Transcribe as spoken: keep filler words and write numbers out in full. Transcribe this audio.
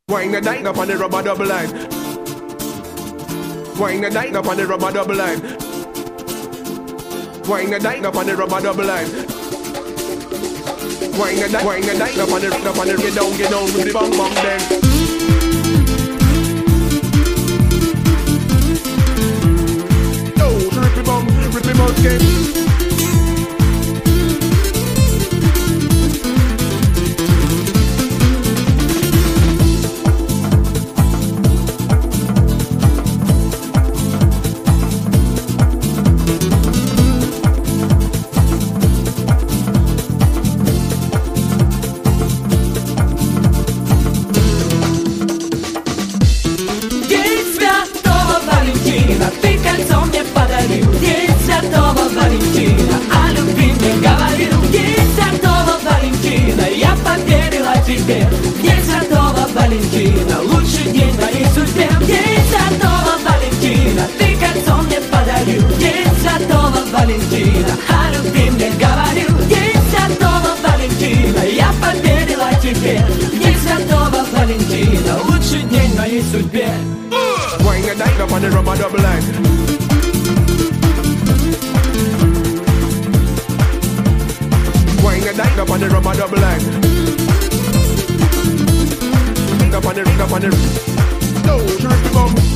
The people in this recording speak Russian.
Wine the dine up on the rubber double line. Wine the dine up on the rubber double line. Wine the dine up on the rubber double line. Wine the dine, wine the dine up on the up on the get down, get down with the bang bang then. Oh, rip it bang, rip it bang again. День Святого Валентина, лучший день в моей судьбе. День Святого Валентина, ты кольцо мне подарил. День Святого Валентина, о любви мне говорил. День Святого Валентина, я поверила тебе. День Святого Валентина, лучший день в моей судьбе. Wine the dine up on the rubber double line. Wine the dine up on the rubber double line. Up on the ring, up on the ring. No, rip the bum.